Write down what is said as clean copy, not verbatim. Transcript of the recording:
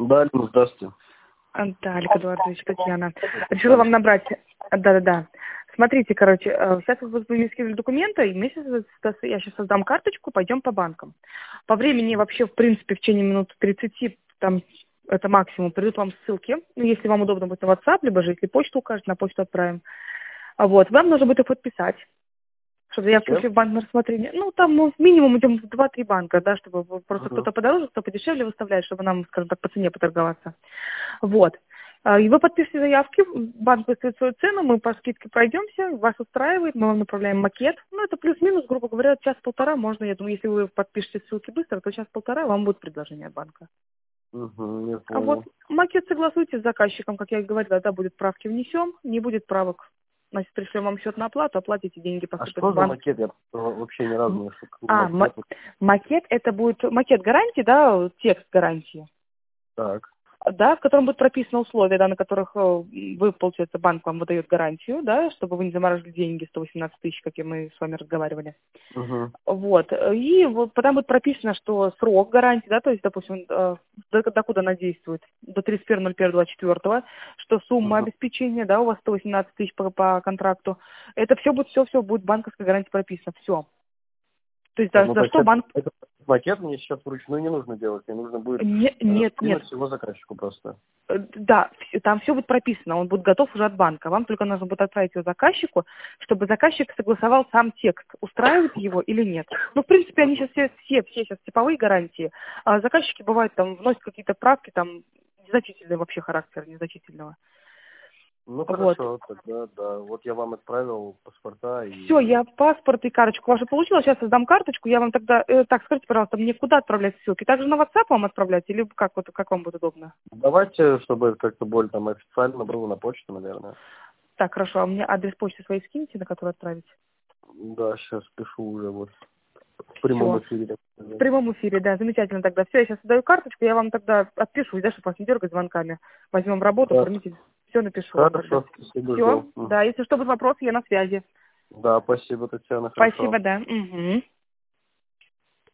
Да, Алина, здравствуйте. Да, Олег Эдуардович, Татьяна. Решила вам набрать. Да. Смотрите, сейчас вы мне скинули документы, и я сейчас создам карточку, пойдем по банкам. По времени вообще, в принципе, в течение минут 30, там, это максимум, придут вам ссылки. Ну, если вам удобно будет на WhatsApp, либо же, если почту укажете, на почту отправим. Вот, вам нужно будет их подписать, чтобы заявки ушли в банк на рассмотрение. Ну, там, минимум идем в 2-3 банка, да, чтобы просто кто-то подороже, кто подешевле выставляет, чтобы нам, скажем так, по цене поторговаться. Вот. И вы подпишите заявки, банк выставит свою цену, мы по скидке пройдемся, вас устраивает, мы вам направляем макет. Ну, это плюс-минус, грубо говоря, час-полтора можно, я думаю, если вы подпишете ссылки быстро, то час-полтора вам будет предложение от банка. Я А вот понял. макет согласуйте с заказчиком, как я и говорила, да, будет правки внесем, не будет правок. Значит, пришлем вам счет на оплату, оплатите, деньги А поступят что в за банк. макет? Я вообще ни разу не слышал. Макет это будет макет гарантии, да, текст гарантии. Так. Да, в котором будут прописаны условия, да, на которых вы, получается, банк вам выдает гарантию, да, чтобы вы не заморожили деньги 118 тысяч, как и мы с вами разговаривали. Вот. И вот потом будет прописано, что срок гарантии, да, то есть, допустим, докуда она действует, до 31.01.24, что сумма обеспечения, да, у вас 118 тысяч по контракту. Это все будет банковской гарантии прописано, все. То есть, за что банк... Этот макет мне сейчас вручную не нужно делать, мне нужно будет Нет. скинуть его заказчику просто. Да, там все будет прописано, он будет готов уже от банка. Вам только нужно будет отправить его заказчику, чтобы заказчик согласовал сам текст, устраивает его или нет. Ну, в принципе, они сейчас все сейчас типовые гарантии. А заказчики бывают там вносят какие-то правки, там незначительный вообще характер, незначительного. Ну, хорошо, тогда, да. Вот я вам отправил паспорта и... Все, я паспорт и карточку вашу получила, сейчас создам карточку, я вам тогда... так, скажите, пожалуйста, мне куда отправлять ссылки? Также на WhatsApp вам отправлять или как вам будет удобно? Давайте, чтобы это как-то более там официально было, на почту, наверное. Так, хорошо, а мне адрес почты своей скиньте, на который отправить? Да, сейчас пишу уже вот в прямом эфире. В прямом эфире, да, замечательно тогда. Все, я сейчас даю карточку, я вам тогда отпишусь, да, чтобы вас не дергать звонками. Возьмем работу, оформите, все напишу. Хорошо, спасибо. Все, да, если что, будут вопросы, я на связи. Да, спасибо, Татьяна, хорошо. Спасибо, да. Угу.